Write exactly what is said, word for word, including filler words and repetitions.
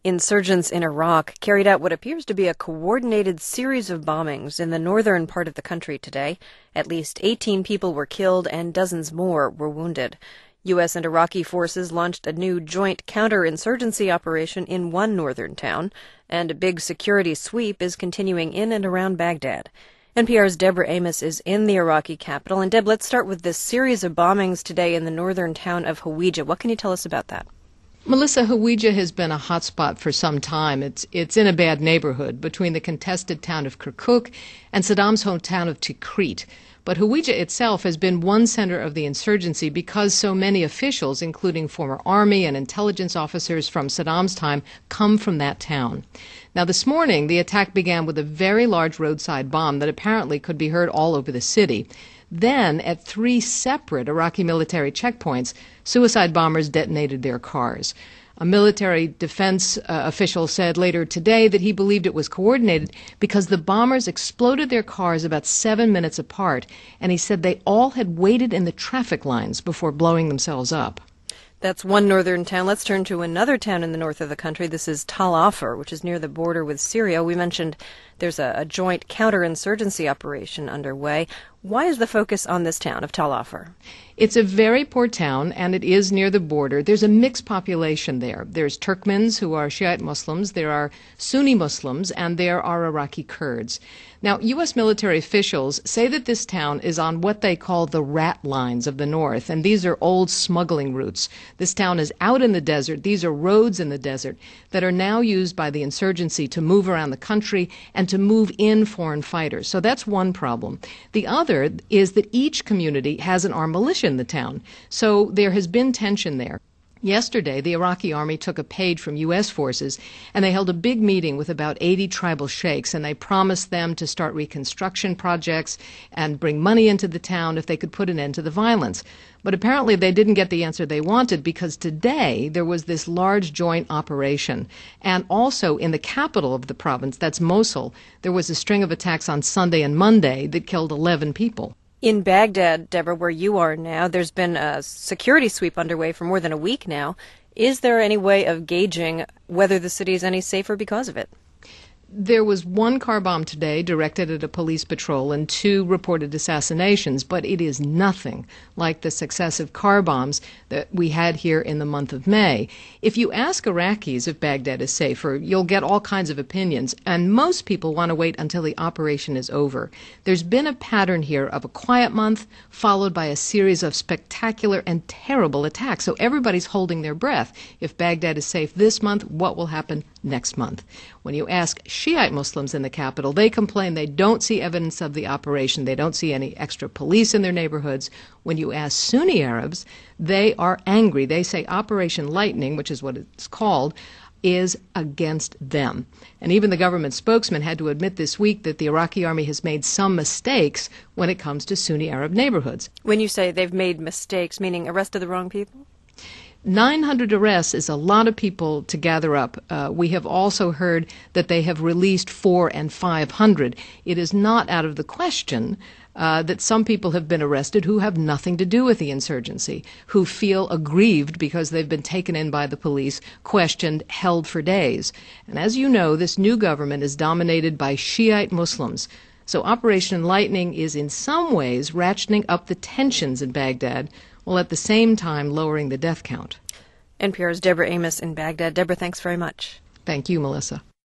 Insurgents in Iraq carried out what appears to be a coordinated series of bombings in the northern part of the country today. At least eighteen people were killed and dozens more were wounded. U S and Iraqi forces launched a new joint counterinsurgency operation in one northern town, and a big security sweep is continuing in and around Baghdad. N P R's Deborah Amos is in the Iraqi capital. And Deb, let's start with this series of bombings today in the northern town of Hawija. What can you tell us about that? Melissa, Hawija has been a hotspot for some time. It's it's in a bad neighborhood between the contested town of Kirkuk and Saddam's hometown of Tikrit. But Hawija itself has been one center of the insurgency because so many officials, including former army and intelligence officers from Saddam's time, come from that town. Now, this morning, the attack began with a very large roadside bomb that apparently could be heard all over the city. Then, at three separate Iraqi military checkpoints, suicide bombers detonated their cars. A military defense uh, official said later today that he believed it was coordinated because the bombers exploded their cars about seven minutes apart, and he said they all had waited in the traffic lines before blowing themselves up. That's one northern town. Let's turn to another town in the north of the country. This is Tal Afar, which is near the border with Syria. We mentioned there's a, a joint counterinsurgency operation underway. Why is the focus on this town of Tal Afar? It's a very poor town, and it is near the border. There's a mixed population there. There's Turkmens, who are Shiite Muslims, there are Sunni Muslims, and there are Iraqi Kurds. Now, U S military officials say that this town is on what they call the rat lines of the north, and these are old smuggling routes. This town is out in the desert. These are roads in the desert that are now used by the insurgency to move around the country and to move in foreign fighters. So that's one problem. The other is that each community has an armed militia in the town. So there has been tension there. Yesterday, the Iraqi army took a page from U S forces, and they held a big meeting with about eighty tribal sheikhs, and they promised them to start reconstruction projects and bring money into the town if they could put an end to the violence. But apparently they didn't get the answer they wanted, because today there was this large joint operation. And also in the capital of the province, that's Mosul, there was a string of attacks on Sunday and Monday that killed eleven people. In Baghdad, Deborah, where you are now, there's been a security sweep underway for more than a week now. Is there any way of gauging whether the city is any safer because of it? There was one car bomb today directed at a police patrol and two reported assassinations, but it is nothing like the successive car bombs that we had here in the month of May. If you ask Iraqis if Baghdad is safer, you'll get all kinds of opinions, and most people want to wait until the operation is over. There's been a pattern here of a quiet month followed by a series of spectacular and terrible attacks, so everybody's holding their breath. If Baghdad is safe this month, what will happen next month? When you ask Shiite Muslims in the capital, they complain they don't see evidence of the operation. They don't see any extra police in their neighborhoods. When you ask Sunni Arabs, they are angry. They say Operation Lightning, which is what it's called, is against them. And even the government spokesman had to admit this week that the Iraqi army has made some mistakes when it comes to Sunni Arab neighborhoods. When you say they've made mistakes, meaning arrested the wrong people? nine hundred arrests is a lot of people to gather up. Uh, we have also heard that they have released four and five hundred. It is not out of the question uh, that some people have been arrested who have nothing to do with the insurgency, who feel aggrieved because they've been taken in by the police, questioned, held for days. And as you know, this new government is dominated by Shiite Muslims. So Operation Lightning is in some ways ratcheting up the tensions in Baghdad, while at the same time lowering the death count. N P R's Deborah Amos in Baghdad. Deborah, thanks very much. Thank you, Melissa.